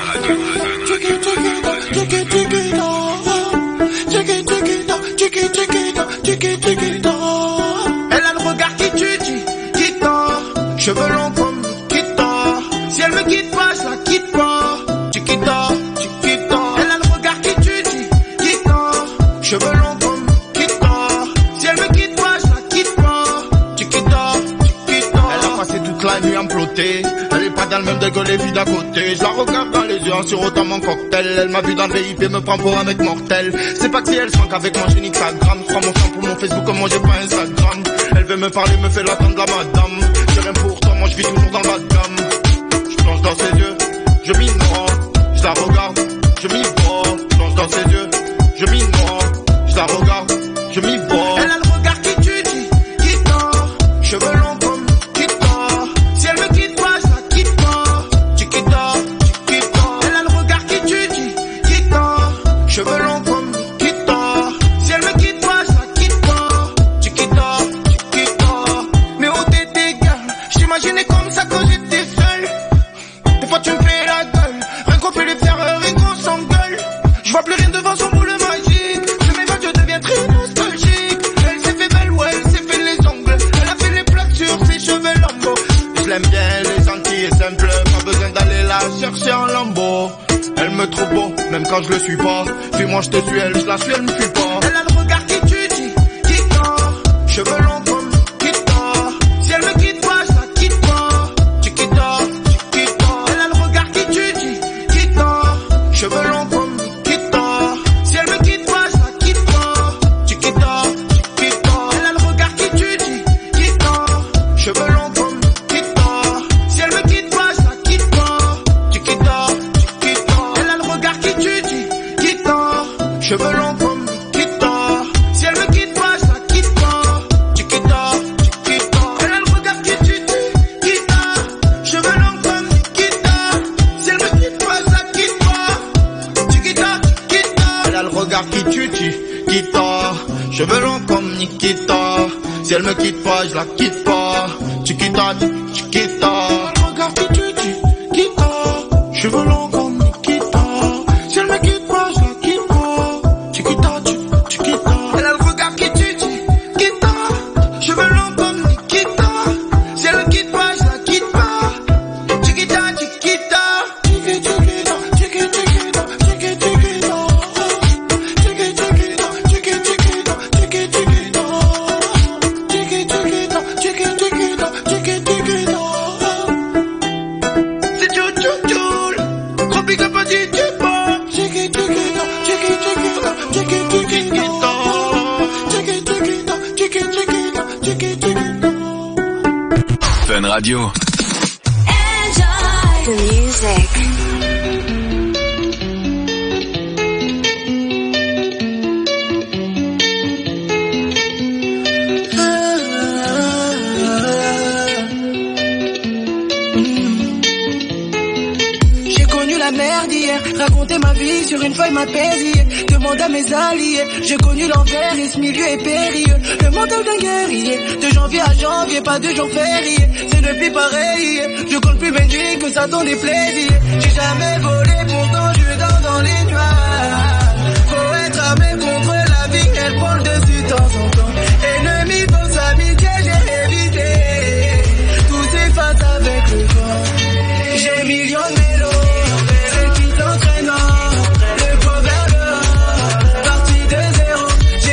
Elle a le regard qui tue, qui tord. Cheveux longs comme Kita. Si elle me quitte pas, je la quitte pas. Chiquita, chiquita. Elle a le regard qui tue, qui tord. Cheveux longs comme Kita. Si elle me quitte pas, je la quitte pas. Chiquita, chiquita. Elle a passé toute la nuit à me plotter. Elle est pas dans le même dégueu, les vies d'à côté. Je la regarde dans les yeux en sirotant mon cocktail. Elle m'a vu dans le V I P, me prend pour un mec mortel. C'est pas que si elle sent qu'avec moi j'ai nique sa gramme. Je prends mon sang pour mon Facebook comme moi j'ai pas Instagram. Elle veut me parler, me fait l'attendre la madame. J'ai rien pour toi, moi je vis toujours dans le bas de gamme. Je plonge dans ses yeux, je m'y noie. Je la regarde, je m'y vois. Je plonge dans ses yeux, je m'y noie. Je la regarde, je m'y vois. Elle a le regard qui tue, qui tord. Cheveux longs comme Kita. Si elle me quitte pas, je la quitte pas. Chiquita, chiquita. Elle a le regard qui tue, qui tord. Cheveux longs comme Kita. Si elle me quitte pas, je la quitte pas. Chiquita, chiquita. Mais où t'étais, gars? J'imaginais comme ça quand j'étais seul. Des fois tu me fais la gueule. Rien qu'on fait les faire, rien qu'on s'engueule. Je vois plus rien devant son boule magique. Je m'évade, je deviens très nostalgique. Elle s'est fait belle, ouais, elle s'est fait les ongles. Elle a fait les plaques sur ses cheveux lambeaux. Je l'aime bien, elle est gentille et simple. Pas besoin d'aller la chercher en lambeau. Elle me trouve beau, même quand je le suis pas. Puis moi je te suis, elle, je la suis, elle me fuit pas. Elle a le regard qui tue, qui tord. Cheveux longs comme Kita. Si elle me quitte pas, je la quitte pas. Chiquita, chiquita. Elle a le regard qui tue, qui tord. Cheveux longs comme Kita. Si elle me quitte pas, je la quitte pas. Chiquita, chiquita. Elle a le regard qui tue, qui tord. Cheveux longs comme Kita. Si elle me quitte pas, je la quitte pas. Chiquita, chiquita. Elle a le regard qui tue, qui tord. Cheveux longs comme Kita. Si elle me quitte pas, je la quitte pas. Chiquita, chiquita. Elle a le regard qui tue, qui tord. Cheveux longs comme Kita. Si elle me quitte pas, je la quitte pas. Chiquita, chiquita. Elle a le regard qui tue, qui tord. Cheveux longs comme Nikita. Si elle me quitte pas, je la quitte pas. Chiquita, chiquita. Le regard qui tue, qui tord. Cheveux longs comme Nikita. Si elle me quitte pas, je la quitte pas. Chiquita, chiquita. Elle a le regard qui tue, qui tord. Cheveux longs comme Nikita. Si elle me quitte pas, je la quitte pas. Chiquita, chiquita. Chiquita, chiquita, chiquita, chiquita, chiquita. Chiquita, chiquita, chiquita, chiquita, chiquita. Chiquita, chiquita, chiquita, chiquita, chiquita. C'est tchou tchou tchou. Gros big up à D J Bob. Chiquita, chiquita, chiquita, chiquita, chiquita. Chiquita, chiquita, chiquita, chiquita, chiquita. Fun Radio. Enjoy the music. J'ai connu la merde hier, raconter ma vie sur une feuille m'a pesé. Demande à mes alliés, j'ai connu l'envers et ce milieu est périlleux. Le mental d'un guerrier, de janvier à janvier, pas de jour férié. C'est depuis pareil, je compte plus mes nuits que ça donne des plaisirs. J'ai jamais volé, pourtant je dors dans les nuages. Faut être armé contre la vie, elle prend le dessus de temps en temps. Ennemi, fausse amitié, j'ai évité. Tout s'efface avec le vent. J'ai millions de mélos. Le proverbe, parti de zéro.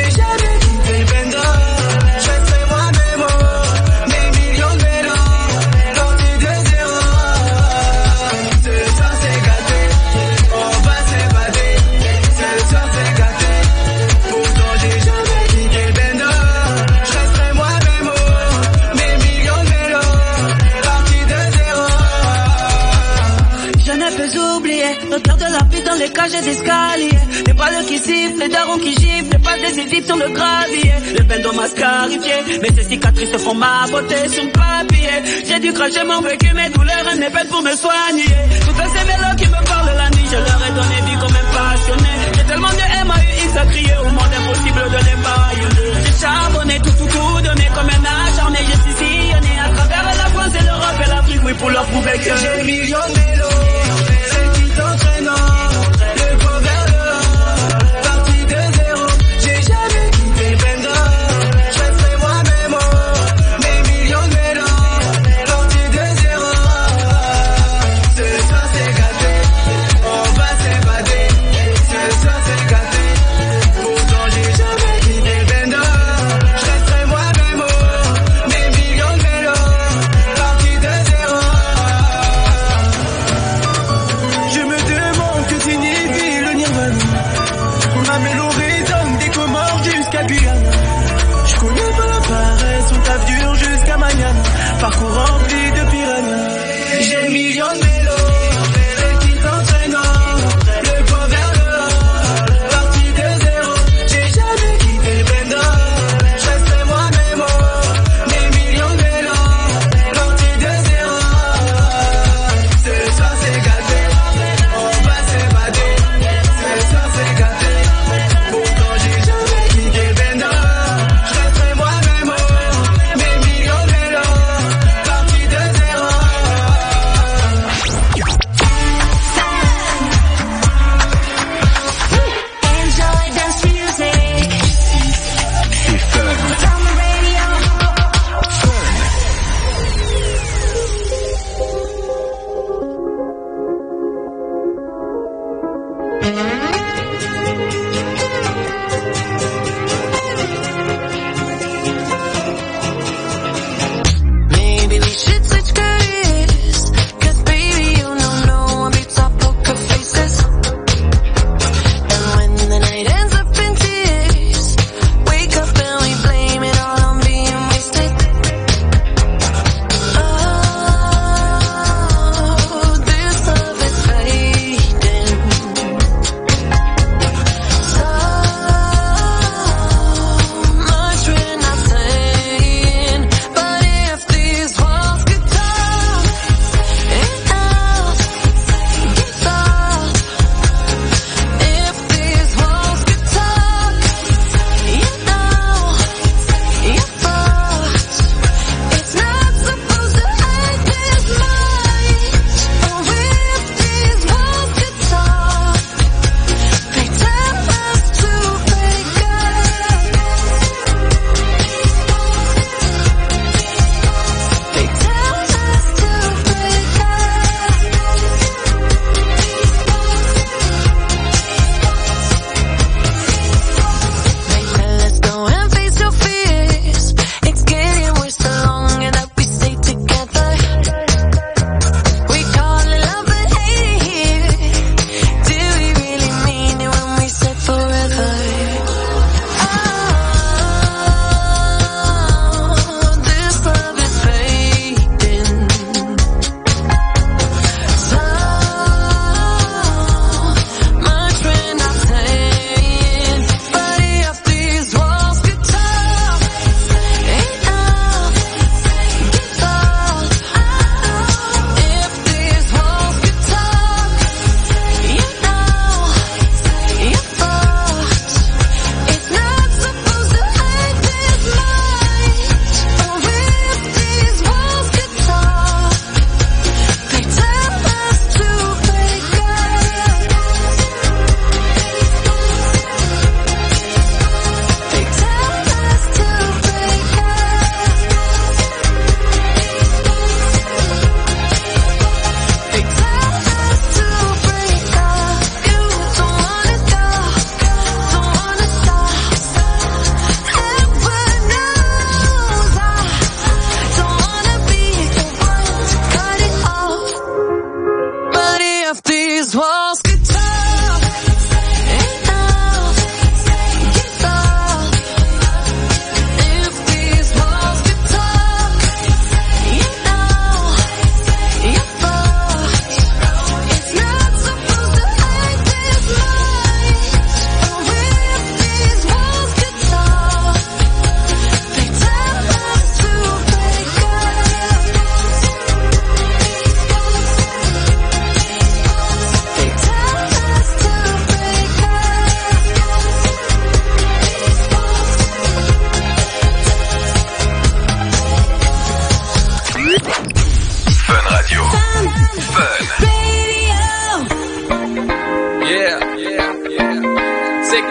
l'étoile qui siffle, les darons qui giflent, les pas décisifs sur le gravier. Le bendo m'a scarifié, mais ces cicatrices font ma beauté sur le papier. J'ai dû cracher mon vécu, mes douleurs et mes peines pour me soigner. Toutes ces mélos qui me parlent la nuit, je leur ai donné vie comme un passionné. J'ai tellement de M A U X à crier au monde impossible de les baïonner. J'ai charbonné, tout, tout, tout donné comme un acharné. J'ai sillonné à travers la France et l'Europe et l'Afrique, oui, pour leur prouver que j'ai millions de mélos, celles qui t'entraînent. Ce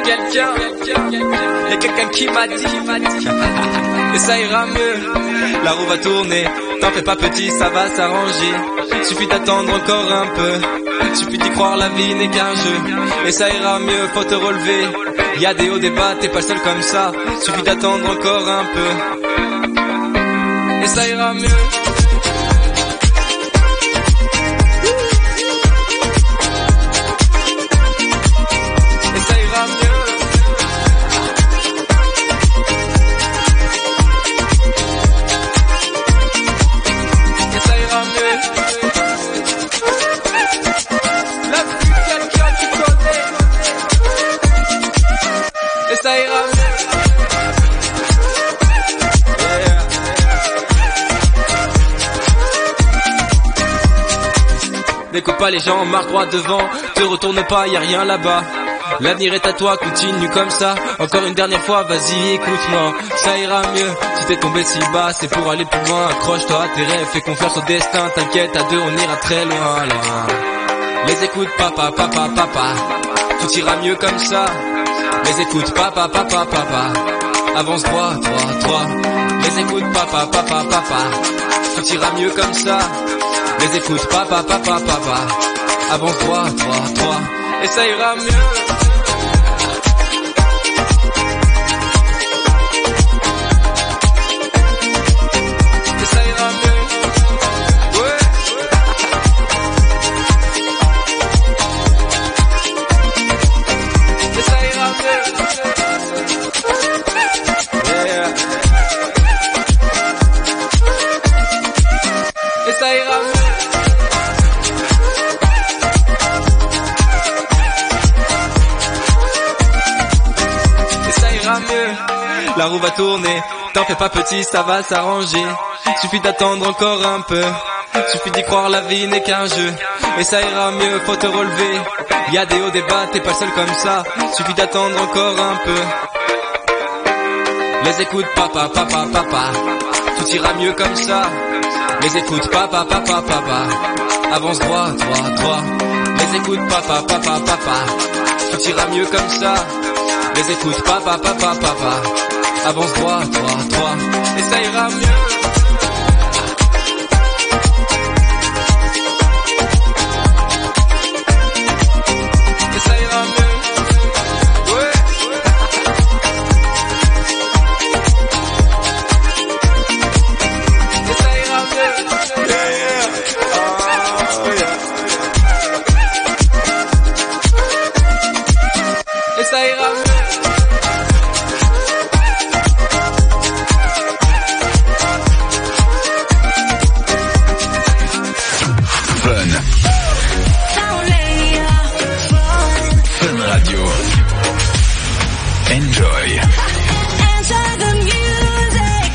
quelqu'un, y'a quelqu'un qui m'a dit, et ça ira mieux. La roue va tourner, t'en fais pas petit, ça va s'arranger. Suffit d'attendre encore un peu, suffit d'y croire, la vie n'est qu'un jeu. Et ça ira mieux, faut te relever. Y'a des hauts, des bas, t'es pas le seul comme ça. Suffit d'attendre encore un peu, et ça ira mieux. N'écoute pas les gens, marche droit devant, te retourne pas, y a rien là-bas. L'avenir est à toi, continue comme ça. Encore une dernière fois, vas-y, écoute-moi. Ça ira mieux, si t'es tombé si bas, c'est pour aller plus loin. Accroche-toi à tes rêves, fais confiance au destin. T'inquiète, à deux, on ira très loin, loin. Les écoute, papa, papa, papa. Tout ira mieux comme ça. Les écoute, papa, papa, papa. Avance droit, droit, droit. Les écoute, papa, papa, papa. Tout ira mieux comme ça. Les écoute, papa, papa, papa. Avance droit, droit, droit. Et ça ira mieux. Et ça ira mieux. Ouais. Et ça ira mieux. Yeah. Et ça ira mieux. Mieux. La roue va tourner, t'en fais pas petit, ça va s'arranger. Suffit d'attendre encore un peu, suffit d'y croire, la vie n'est qu'un jeu. Et ça ira mieux, faut te relever. Y'a des hauts, des bas, t'es pas seul comme ça. Suffit d'attendre encore un peu. Les écoute, papa, papa, papa. Tout ira mieux comme ça. Les écoute, papa, papa, papa. Avance droit, droit, droit. Les écoute, papa, papa, papa. Tout ira mieux comme ça. Les écoute, papa, papa, papa. Avance droit, droit, droit. Et ça ira mieux. Et ça ira mieux. Ouais. Et ça ira mieux. Yeah, yeah. Oh, yeah. Et ça ira mieux. Enjoy. Enjoy the music.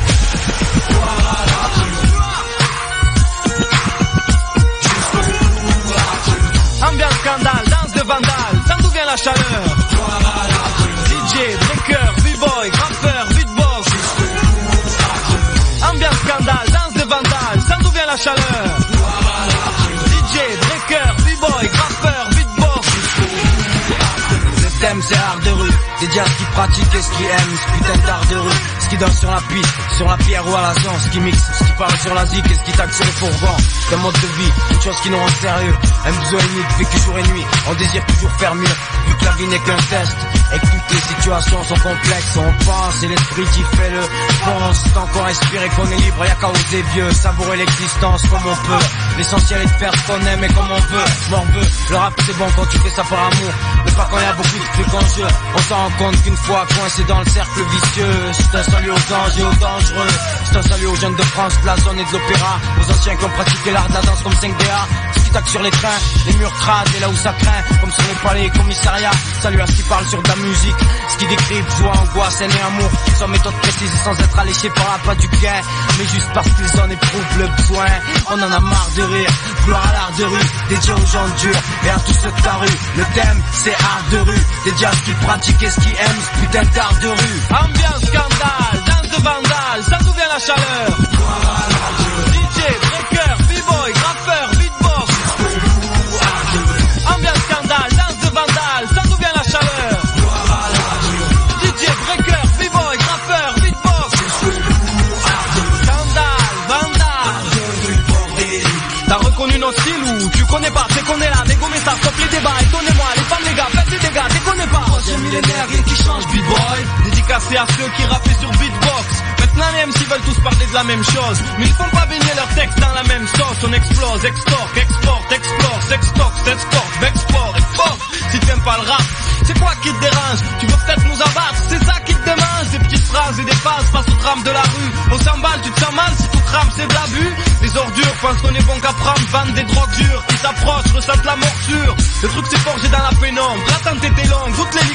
Ambiance scandale, danse de vandale, sans d'où vient la chaleur. D J, breaker, b-boy, rappeur, beatbox. Ambiance scandale, danse de vandale, sans d'où vient la chaleur. D J, breaker, b-boy, rappeur, beatbox. Le thème c'est art de rue. Dédié à ce qui pratique et ce qui aime, ce putain d'art de rue. Ce qui danse sur la piste, sur la pierre ou à la zone. Ce qui mixe, ce qui parle sur la zik et ce qui taxe sur les fourgons. C'est un mode de vie, une chose qui nous rend sérieux. Un besoin unique, vécu jour et nuit. On désire toujours faire mieux, vu que la vie n'est qu'un test. Et que toutes les situations sont complexes. On pense et l'esprit qui fait le pense. Tant qu'on respire et qu'on est libre, y'a qu'à oser vieux. Savourer l'existence comme on peut. L'essentiel est de faire ce qu'on aime et comme on veut. Morveux, le rap c'est bon quand tu fais ça par amour. Mais pas quand y'a beaucoup de trucs en jeu. On s'en rend compte qu'une fois coincé dans le cercle vicieux. C'est un salut aux anges et aux dangereux. C'est un salut aux jeunes de France, de la zone et de l'opéra. Aux anciens qui ont pratiqué l'art de la danse comme cinq D A. Ce qui taque sur les trains, les murs crades et là où ça craint. Comme sur les palais et commissariats. Salut à ce qui parle sur de la musique. Ce qui décrit joie, angoisse, haine et amour. Sans méthode précise et sans être alléché par la pas du gain. Mais juste parce qu'ils en éprouvent le besoin. On en a marre de rire. Gloire à l'art de rue, dédié aux gens durs et à tous ceux de ta rue. Le thème c'est art de rue, dédié à ce qu'ils pratiquent et ce qu'ils aiment, ce putain d'art de rue. Ambiance scandale, danse de vandale, ça d'où vient la chaleur. D J, breaker, b-boy, rappeur, beatbox. Ambiance scandale, danse de vandale, ça d'où vient la chaleur. dédicacé à ceux qui rappaient sur beatbox. Maintenant les M C veulent tous parler de la même chose, mais ils font pas baigner leurs textes dans la même sauce. On explose, extorque, exporte, explore, sextox, sextorque, export, export. Si tu aimes pas le rap, c'est quoi qui te dérange? Tu veux peut-être nous abattre, c'est ça qui te démange. Des petites phrases et des phases face au tram de la rue. On s'emballe, tu te sens mal si tout crame, c'est de l'abus. Les ordures pensent qu'on est bon qu'à prendre, vendent des drogues dures. Qui s'approchent, ressentent la morsure. Le truc c'est forgé dans la pénombre, l'attente était longue, toutes les